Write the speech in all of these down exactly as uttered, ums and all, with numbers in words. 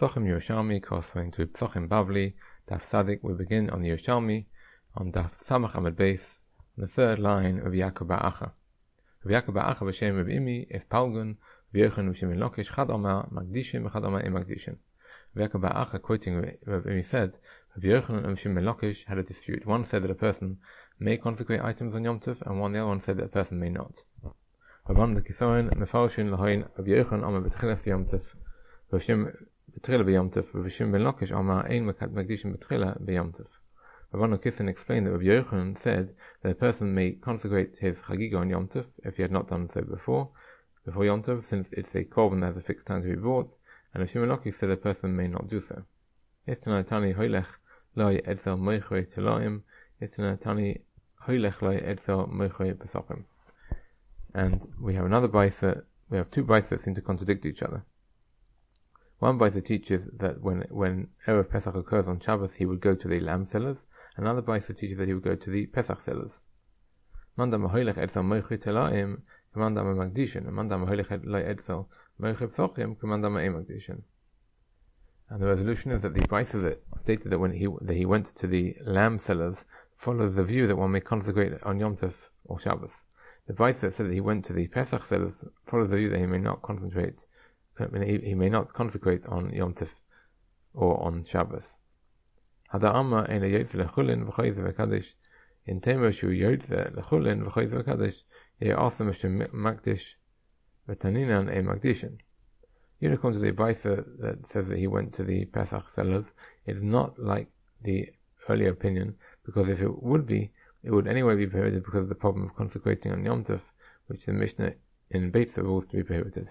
Psachim Yerushalmi corresponding to Psachim Bavli, Daf Sadik. We begin on the Yerushalmi, on Daf Samach Amud Beis, on the third line of Yaakov Ba'acha. Yaakov Ba'acha b'shem Reb Imi, if Palgun, V'yochan V'shem Lokish, Chad Omar, Magdishim, Chad Omar, Em Magdishim. Yaakov Ba'acha, quoting Reb Imi, said, V'yochan and V'shem Lokish had a dispute. One said that a person may consecrate items on Yom Tov, and one the other one said that a person may not. Rabban the Kisoin, Mefarshin Lahain, V'yochan Omar B'tchilas Yom Tov, V'shem B'tchila b'Yom Tov, V'shem ben Lokish Omar Ein Magdishim B'tchila b'Yom Tov. Rabban Kisan explained that Rabbi Yochanan said that a person may consecrate his Chagiga on Yom Tov if he had not done so before, before Yom Tov, since it's a korban that has a fixed time to be brought, and Rabbi Lokish said a person may not do so. Itana Tani Hoylech Loi Edsel Moichrei Telaim, Itana Tani Hoylech Loi Edsel Moichrei Pesachim. And we have another Baisa, we have two Baisa that seem to contradict each other. One Baisa teaches that when when Erev Pesach occurs on Shabbos, he would go to the lamb sellers. Another Baisa teaches that he would go to the Pesach sellers. Manda Mahoilech Edsel Moichrei Telaim, Commanda Magdishin, and Manda Mahoilech Loi Edsel Moichrei Pesachim, Commanda Magdishin. And the resolution is that the Baisa that stated that when he that he went to the lamb sellers follows the view that one may consecrate on Yom Tov or Shabbos. The Baisa that said that he went to the Pesach sellers follows the view that he may not concentrate. He, he may not consecrate on Yom Tov or on Shabbos. Hada Amma ena yotze lechulin v'chayze v'kadosh. In Temer shu yotze lechulin v'chayze v'kadosh, he also mishem magdish v'taninan e magdishin. Even according to the Baisa that says that he went to the Pesach sellers, it is not like the earlier opinion, because if it would be, it would anyway be prohibited because of the problem of consecrating on Yom Tov, which the Mishnah in Beitza rules to be prohibited.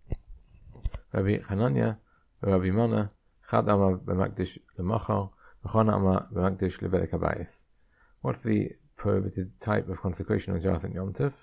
Rabbi Hanania, Rabbi Mana, Chad Amar b'Magdish l'Machar, V'chana Amar b'Magdish l'Bedek HaBayis. What's the prohibited type of consecration on Shabbos and Yom Tov?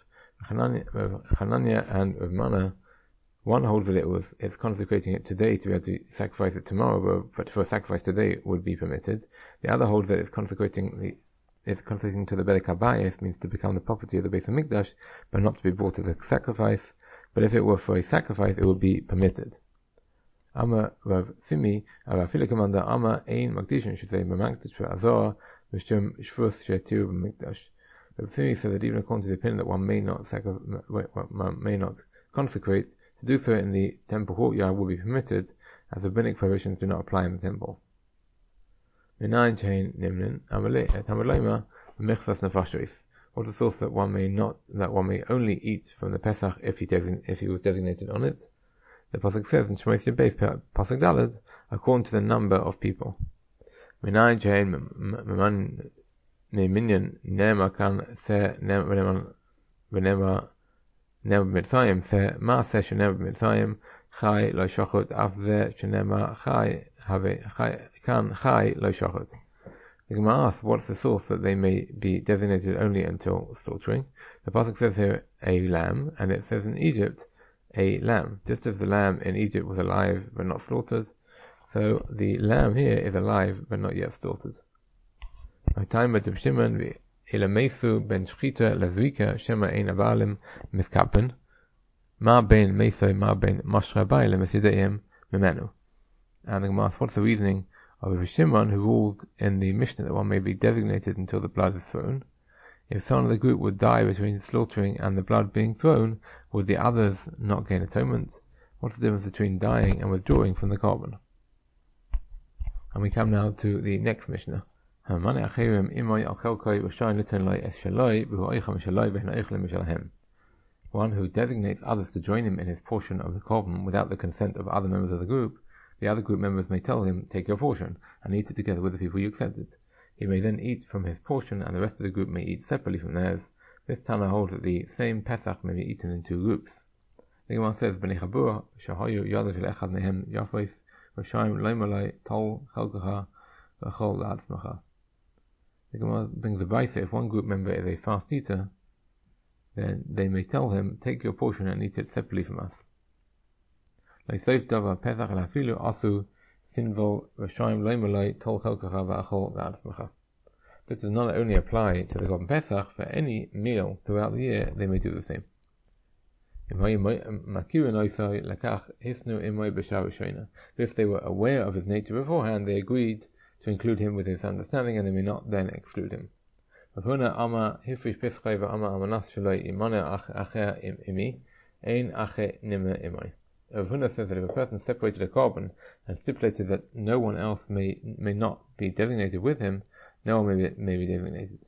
Hanania and Rabbi Mana, one holds that it was it's consecrating it today to be able to sacrifice it tomorrow, but for a sacrifice today it would be permitted. The other holds that it's consecrating the it's consecrating to the Bedek HaBayis, means to become the property of the Beis HaMikdash, but not to be brought as a sacrifice. But if it were for a sacrifice, it would be permitted. Amma Rav Simi, Rav Fila Commander, Amma Ein Magdishin should say B'Magdish Azor V'Shem Shvus She'tir B'Mikdash. Rav Simi said that even according to the opinion that one may not sacrifice, one may not consecrate, to do so in the temple courtyard will be permitted, as rabbinic prohibitions do not apply in the temple. Minayin Chain Nimnin Amalei Tamalayma Mechvas Nefashos. What is the source that one may not, that one may only eat from the Pesach if he design, if he was designated on it? The pasuk says in Shmos Yebei pasuk Daled, according to the number of people. Minayin Chain Meman Neminyan Nema Kan Se Nema Nema Nema Mitzayim Se Ma Se Shenema Mitzayim Chai Lo Shachot Avze Shenema Chai Have Chai Kan Chai Lo Shachot. The Gemara asks, what's the source that they may be designated only until slaughtering? The pasuk says here a lamb, and it says in Egypt a lamb. Just as the lamb in Egypt was alive but not slaughtered, so the lamb here is alive but not yet slaughtered. My time at Shimon Ilamesu ben Shchita Lazuika Shema Ein Abalim Miskapen Ma Ben Meso Ma Ben Mashra Baile Mesideim Memenu. And the Gemara asks, what's the reasoning of Rabbi Shimon, who ruled in the Mishnah that one may be designated until the blood is thrown? If someone of the group would die between slaughtering and the blood being thrown, would the others not gain atonement? What's the difference between dying and withdrawing from the korban? And we come now to the next Mishnah. One who designates others to join him in his portion of the korban without the consent of other members of the group, the other group members may tell him, take your portion, and eat it together with the people you accepted. He may then eat from his portion, and the rest of the group may eat separately from theirs. This Tana holds that the same Pesach may be eaten in two groups. The Gemara says, B'nei Chabur, Shahayu Yada Shel Echad Nehem Yafos, V'shayim Leimalai Tol Chalkacha V'chol La'atzmacha. The Gemara brings the Baisa, if one group member is a fast eater, then they may tell him, take your portion and eat it separately from us. This does not only apply to the korban Pesach, for any meal throughout the year they may do the same. If they were aware of his nature beforehand, they agreed to include him with his understanding, and they may not then exclude him. Rav Huna says that if a person separated a korban and stipulated that no one else may may not be designated with him, no one may be, may be designated.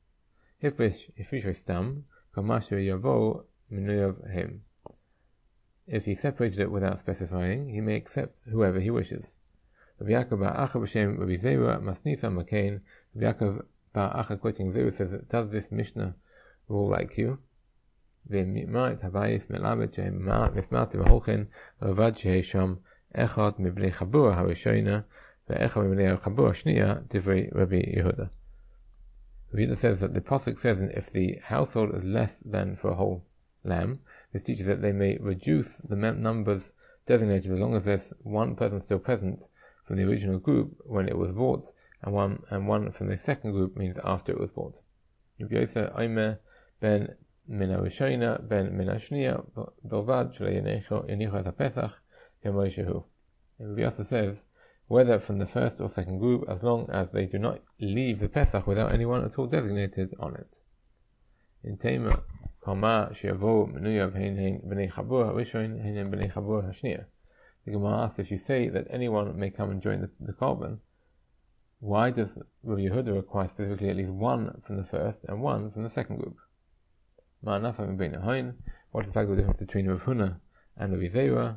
If he separated it without specifying, he may accept whoever he wishes. Rav Yaakov bar Acha b'shem Rabbi Zera masnisa makain. Rav Yaakov bar Acha quoting Zera says, does this Mishnah rule like you? V'mi'mait habayis melamed shehem mifmati v'holchen v'avad shehesham echad mibnei chabura harishona ve'echad mibnei chabura shniya divrei Rabbi Yehuda. Rav Yehuda says that the pasuk says if the household is less than for a whole lamb, this teaches that they may reduce the numbers designated as long as there's one person still present from the original group when it was bought, and one and one from the second group means after it was bought. Rabbi Yosef Omer ben min harishona ben min hashniya bilvad shelo yanichu et haPesach kemo shehu. Rabbi Yosef says whether from the first or second group, as long as they do not leave the Pesach without anyone at all designated on it. In Tema Kama she'avo menuyav hein hein b'nei chabur harishon hein hein b'nei chabur hashniya. The Gemara asks, if you say that anyone may come and join the, the korban, why does Rabbi Yehuda require specifically at least one from the first and one from the second group? What is the fact of the difference between Rav Huna and Rabbi Zera?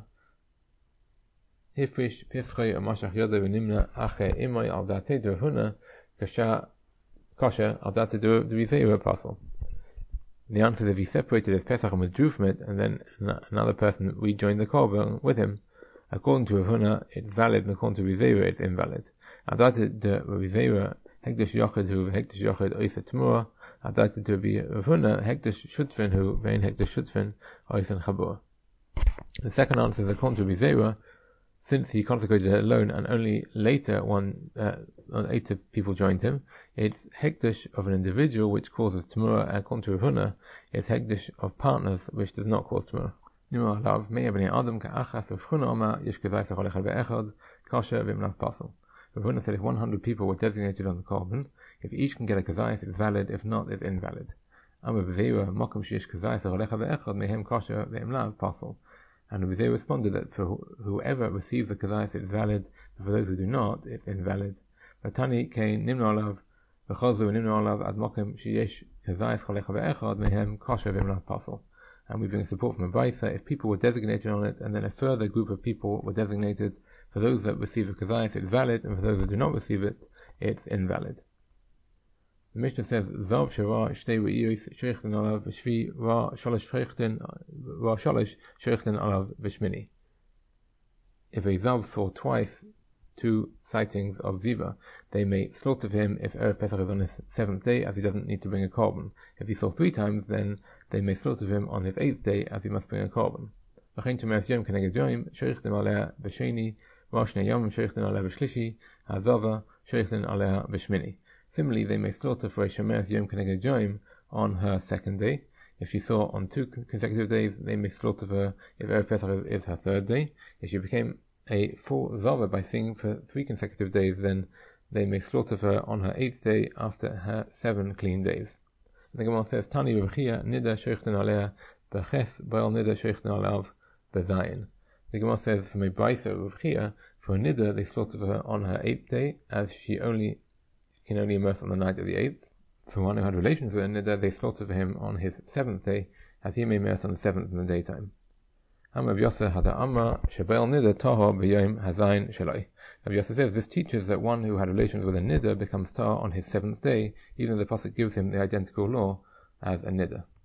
Hifrish pischoi amashach yoda v'nimna ache imoi al date de Rav Huna kasha kosher al date de Rabbi Zera apostle. The answer is if he separated his Pesach and withdrew from it, and then another person rejoined the korban with him, according to Rav Huna, it's valid, and according to Rabbi Zera, it's invalid. Adated de Rabbi Zera, hekdesh yochid hu hekdesh yochid oisa t'mura. Adated de Rav Huna, hekdesh shutfin hu vein hekdesh shutfin oisa chabur. The second answer is according to Rabbi Zera, since he consecrated it alone, and only later one, uh, later people joined him, it's hekdesh of an individual which causes t'mura, and according to Rav Huna, it's hekdesh of partners which does not cause t'mura. Rav Huna said if one hundred people were designated on the korban, if each can get a kazayis, it's valid, if not, it's invalid. And Rabbi Zera responded that for whoever receives the kazayis, it's valid, but for those who do not, it's invalid. Vatani kein nimno alav v'chozu nimno alav ad mokem sheyesh kazayis cholecha ve'echad mehem kosher v'imlav pasol. And we bring support from a Brisa, if people were designated on it, and then a further group of people were designated, for those that receive a kazayis, it's valid, and for those that do not receive it, it's invalid. The Mishnah says, Zav shara shtei re'iyos sheichten alav v'shvi ra shalosh sheichten ra shalosh sheichten alav v'shmini. If a Zav saw twice two sightings of Ziva, they may slaughter him if Erev Pesach is on his seventh day, as he doesn't need to bring a korban. If he saw three times, then they may slaughter him on his eighth day, as he must bring a korban. Similarly, they may slaughter for a Shemeres Yom Keneged Yom on her second day. If she saw on two consecutive days, they may slaughter her if Erev Pesach is her third day. If she became a full Zava by seeing for three consecutive days, then they may slaughter her on her eighth day after her seven clean days. The Gemara says, Tani Revchia Nida Sheichten Alea Beches Baal Nida Sheichten Alav Bezayin. The Gemara says, from a Brisa Revchia, for a Nida they slaughter her on her eighth day, as she only can only immerse on the night of the eighth. For one who had relations with a Nida, they slaughter for him on his seventh day, as he may immerse on the seventh in the daytime. Rav Yosef says this teaches that one who had relations with a niddah becomes tar on his seventh day, even though the pasuk gives him the identical law as a niddah.